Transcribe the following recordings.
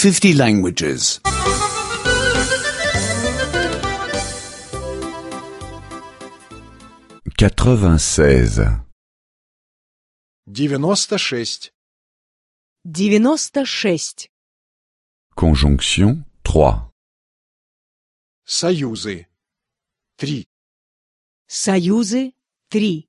50 languages. 96. 96. 96. Conjonction 3. Союзы. 3. Союзы 3.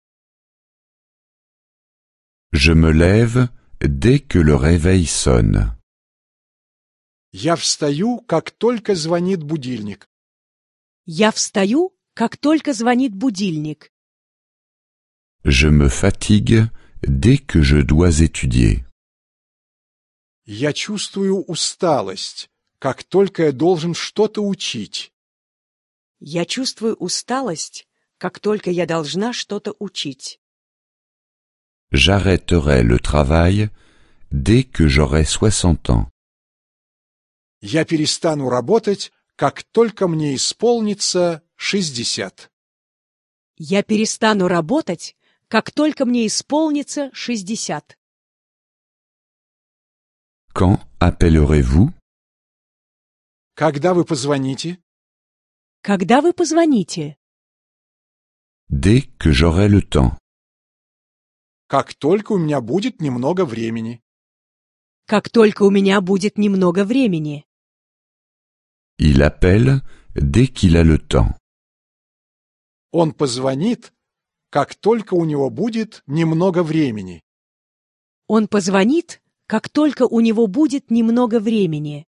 Je me lève dès que le réveil sonne. Я встаю, как только звонит будильник. Я встаю, как только звонит будильник. Je me fatigue dès que je dois étudier. Я чувствую усталость, как только я должен что-то учить. Я чувствую усталость, как только я должна что-то учить. J'arrêterai le travail dès que j'aurai 60 ans. Я перестану работать, как только мне исполнится 60. Я перестану работать, как только мне исполнится 60. Quand appellerez-vous? Когда вы позвоните? Когда вы позвоните? Dès que j'aurai le temps. Как только у меня будет немного времени. Как только у меня будет немного времени. Il appelle dès qu'il a le temps. Он позвонит, как только у него будет немного времени. Он позвонит, как только у него будет немного времени.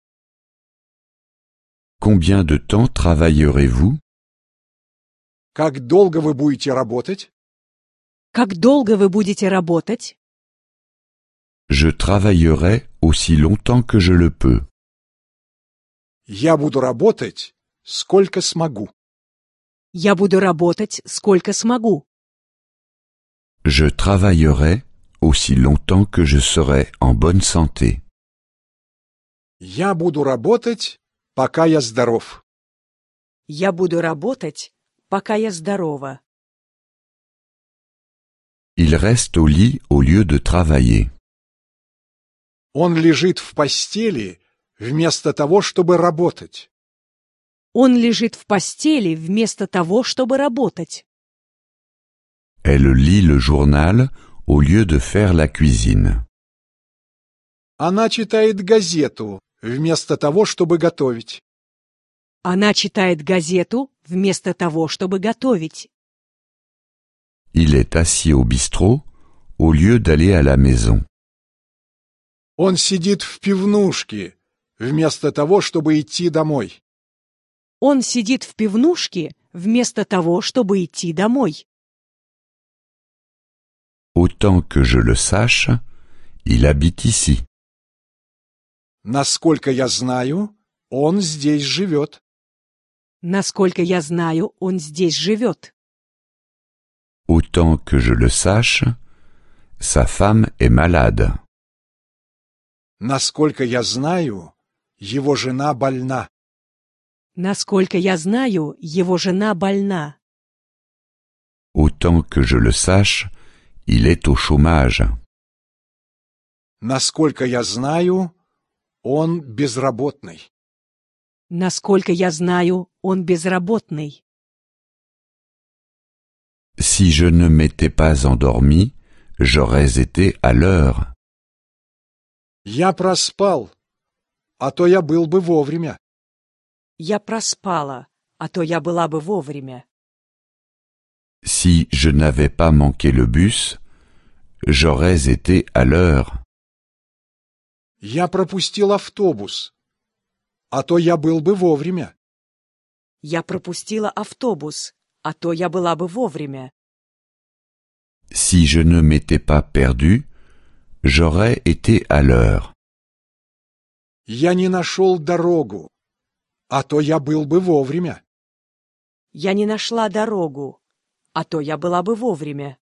Combien de temps travaillerez-vous? Как долго вы будете работать? Как долго вы будете работать? Je travaillerai aussi longtemps que je le peux. Я буду работать, сколько смогу. Я буду работать, сколько смогу. Je travaillerai aussi longtemps que je serai en bonne santé. Я буду работать, пока я здоров. Я буду работать, пока я здорова. Il reste au lit au lieu de travailler. Он лежит в постели, вместо того, чтобы работать. Он лежит в постели вместо того, чтобы работать. Elle lit le journal au lieu de faire la cuisine. Она читает газету, вместо того, чтобы готовить. Она читает газету вместо того, чтобы готовить. Il est assis au bistrot au lieu d'aller à la maison. Он сидит в пивнушке, вместо того, чтобы идти домой. Он сидит в пивнушке вместо того, чтобы идти домой. Autant que je le sache, il habite ici. Насколько я знаю, он здесь живет. Насколько я знаю, он здесь живет. Autant que je le sache, sa femme est malade. Насколько я знаю, его жена больна. Насколько я знаю, его жена больна. Autant que je le sache, il est au chômage. Насколько я знаю, он безработный. Насколько я знаю, он безработный. Si je ne m'étais pas endormi, j'aurais été à l'heure. Я проспал, а то я был бы вовремя. Я проспала, а то я была бы вовремя. Si je n'avais pas manqué le bus, j'aurais été à l'heure. Я пропустил автобус, а то я был бы вовремя. Я пропустила автобус, а то я была бы вовремя. Si je ne m'étais pas perdu, j'aurais été à l'heure. Я не нашел дорогу, а то я был бы вовремя. Я не нашла дорогу, а то я была бы вовремя.